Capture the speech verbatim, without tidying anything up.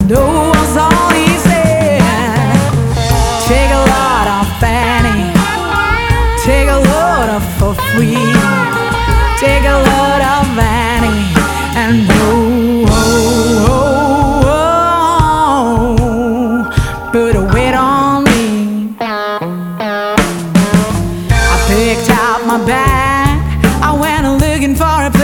know was all he said. Take a lot of Fanny, take a load of for free, take a load of Fanny, and oh, oh, oh, oh, put a weight on me. I picked out my bag, I went looking for a